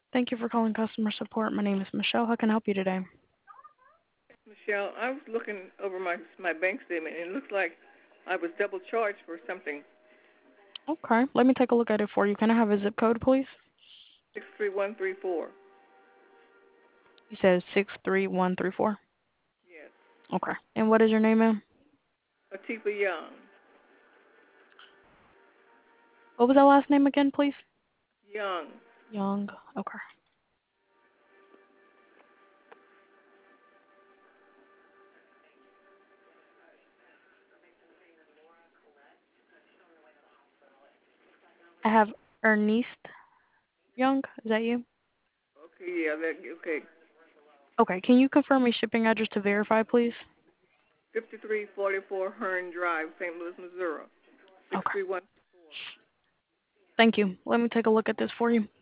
Thank you for calling customer support. My name is Michelle. How can I help you today? Michelle, I was looking over my bank statement, and it looks like I was double charged for something. Okay, let me take a look at it for you. Can I have a zip code, please? 63134. You said 63134. Yes. Okay. And what is your name, ma'am? Atifa Young. What was that last name again, please? Young. Young. Okay. I have Ernest Young. Is that you? Okay, yeah, okay. Okay. Can you confirm your shipping address to verify, please? 5344 Hearn Drive, St. Louis, Missouri. Okay. 631. Thank you. Let me take a look at this for you.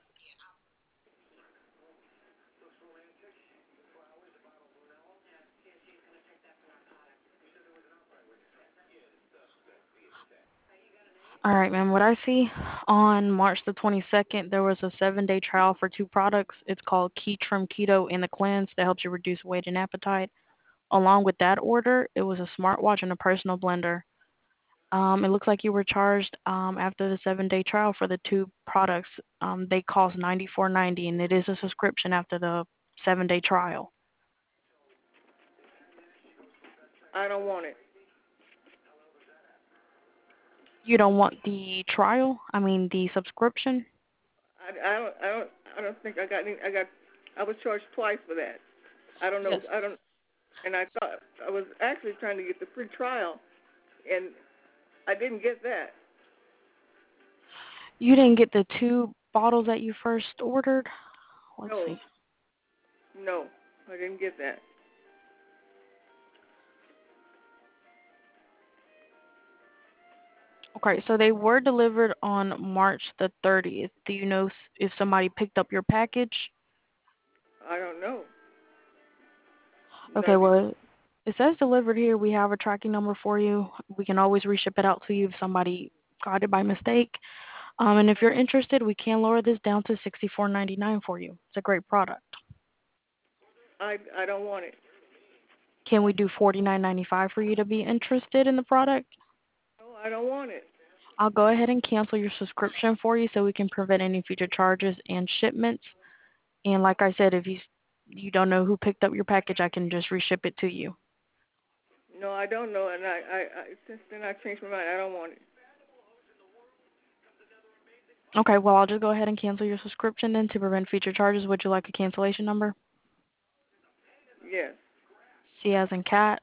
All right, ma'am. What I see on March the 22nd, there was a 7-day trial for two products. It's called Keytrim Keto and the Cleanse that helps you reduce weight and appetite. Along with that order, it was a smartwatch and a personal blender. It looks like you were charged after the 7-day trial for the two products. They cost $94.90, and it is a subscription after the 7-day trial. I don't want it. You don't want the trial? I mean the subscription? I don't think I got any. I was charged twice for that. I don't know. Yes. And I thought I was actually trying to get the free trial, and I didn't get that. You didn't get the two bottles that you first ordered? Let's No, see. no, I didn't get that. Okay, so they were delivered on March the 30th. Do you know if somebody picked up your package? I don't know. Okay, That'd be well, it says delivered here. We have a tracking number for you. We can always reship it out to you if somebody got it by mistake. And if you're interested, we can lower this down to $64.99 for you. It's a great product. I don't want it. Can we do $49.95 for you to be interested in the product? No, I don't want it. I'll go ahead and cancel your subscription for you so we can prevent any future charges and shipments. And like I said, if you don't know who picked up your package, I can just reship it to you. No, I don't know, and I since then I changed my mind. I don't want it. Okay, well, I'll just go ahead and cancel your subscription then to prevent future charges. Would you like a cancellation number? Yes. C as in cat,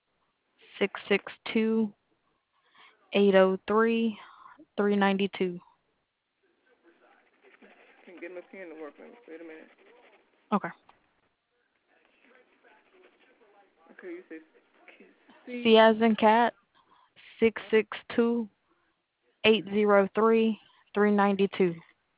662-803-392. Can get my pen to work. Wait a minute. Okay. Okay, you say C. C as in cat, 662-803-392.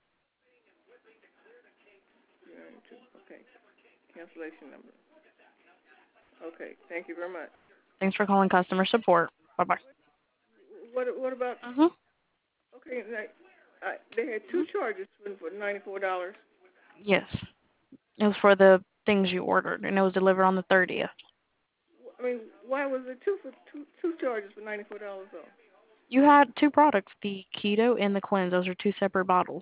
Okay, cancellation number. Okay, thank you very much. Thanks for calling customer support. Bye-bye. What about? Mm-hmm. Okay, they had two charges for $94. Yes. It was for the things you ordered, and it was delivered on the 30th. I mean, why was it two charges for $94 though? You had two products, the keto and the cleanse. Those are two separate bottles.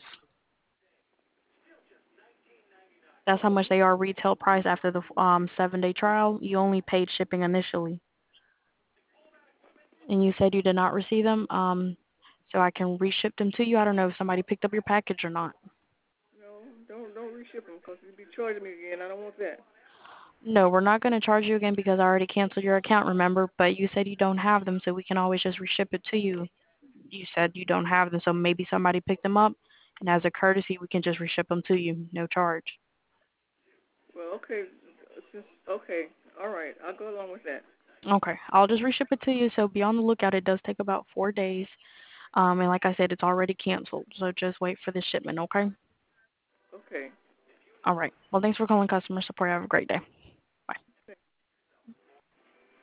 That's how much they are retail price after the 7-day trial. You only paid shipping initially, and you said you did not receive them. So I can reship them to you. I don't know if somebody picked up your package or not. No, don't reship them because you'd be charging me again. I don't want that. No, we're not going to charge you again because I already canceled your account, remember? But you said you don't have them, so we can always just reship it to you. You said you don't have them, so maybe somebody picked them up, and as a courtesy, we can just reship them to you, no charge. Well, okay, okay, all right, I'll go along with that. Okay, I'll just reship it to you, so be on the lookout. It does take about 4 days. And like I said, it's already canceled, so just wait for the shipment, okay? Okay. All right. Well, thanks for calling customer support. Have a great day.